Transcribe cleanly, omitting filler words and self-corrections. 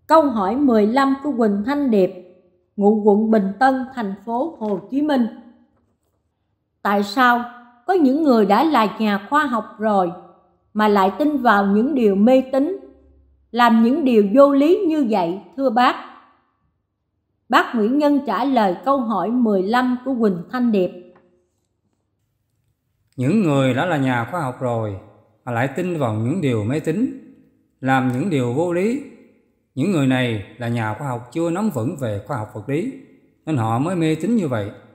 Câu hỏi 15 của Quỳnh Thanh Điệp, ngụ quận Bình Tân, thành phố Hồ Chí Minh. Tại sao có những người đã là nhà khoa học rồi mà lại tin vào những điều mê tín, làm những điều vô lý như vậy thưa bác? Bác Nguyễn Nhân trả lời câu hỏi 15 của Quỳnh Thanh Điệp. Những người đã là nhà khoa học rồi mà lại tin vào những điều mê tín, làm những điều vô lý. Những người này là nhà khoa học chưa nắm vững về khoa học vật lý, nên họ mới mê tín như vậy.